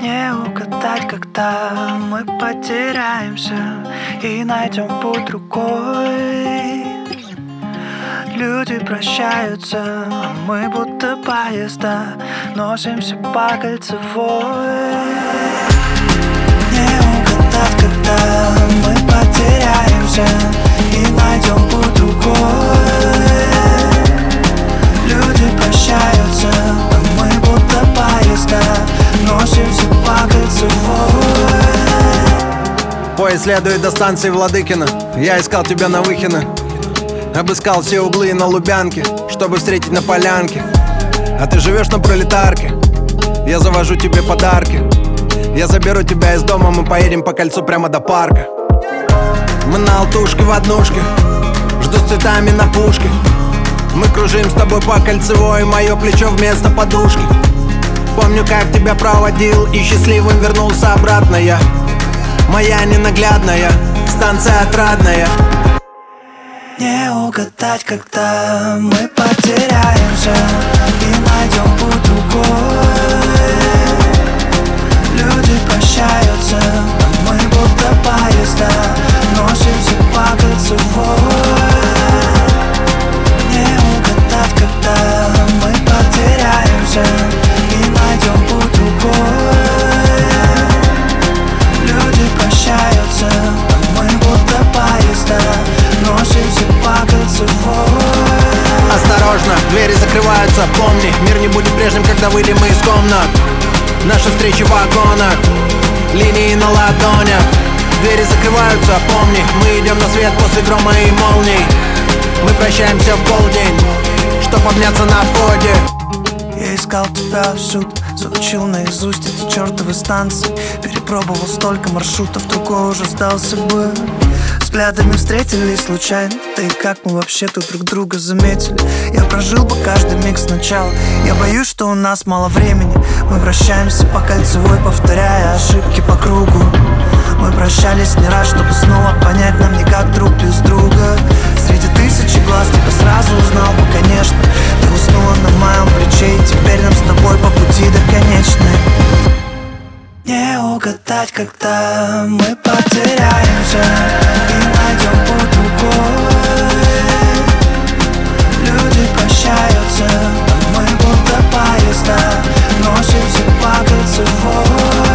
Не угадать, когда мы потеряемся и найдем путь другой. Люди прощаются, а мы будто поезда носимся по кольцевой. Не угадать, когда мы потеряемся и найдем путь другой. Люди прощаются, а мы будто поезда носимся по кольцевой. Поезд следует до станции Владыкино. Я искал тебя на Выхино, обыскал все углы на Лубянке, чтобы встретить на полянке. А ты живешь на Пролетарке. Я завожу тебе подарки. Я заберу тебя из дома, мы поедем по кольцу прямо до парка. Мы на алтушке в однушке, жду с цветами на пушке. Мы кружим с тобой по кольцевой, мое плечо вместо подушки. Помню, как тебя проводил и счастливым вернулся обратно я. Моя ненаглядная станция отрадная. Не угадать, когда мы потеряемся и найдем путь другой. Люди прощаются, а мы будто поезда носимся по кольцевой. Не угадать, когда мы потеряемся и найдем путь другой. Люди прощаются, а мы будто поезда носимся по кольцевой. Осторожно, двери закрываются, помни, мир не будет прежним, когда выйдем мы из комнат. Наши встречи в вагонах, линии на ладонях. Двери закрываются, помни, мы идем на свет после грома и молний. Мы прощаемся в полдень, чтоб обняться на входе. Я искал тебя всюду, заучил наизусть эти чертовы станции. Перепробовал столько маршрутов, другой уже сдался бы. Взглядами встретились случайно, да и как мы вообще-то друг друга заметили. Я прожил бы каждый миг сначала. Я боюсь, что у нас мало времени. Мы вращаемся по кольцевой, повторяя ошибки по кругу. Мы прощались не раз, чтобы снова понять, нам никак друг без друга. Среди тысячи глаз тебя сразу узнал бы, конечно. Ты уснула на моем плече, и теперь нам с тобой по пути до конечной. Не угадать, когда мы потеряемся и найдем путь другой. Люди прощаются, а мы будто поезда носимся по кольцевой.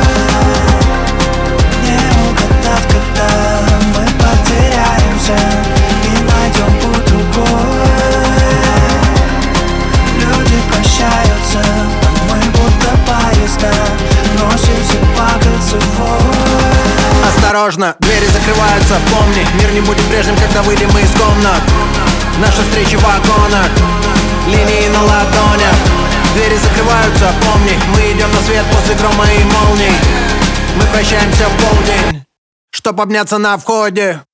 Не угадать, когда мы потеряемся и найдем путь другой. Люди прощаются, а мы будто поезда носимся по кольцевой. Осторожно, двери закрываются, помни, мир не будет прежним, когда выйдем мы из комнат. Наши встречи в вагонах, линии на ладонях. Двери закрываются, помни, мы идем на свет после грома и молний. Мы прощаемся в полдень, чтоб обняться на входе.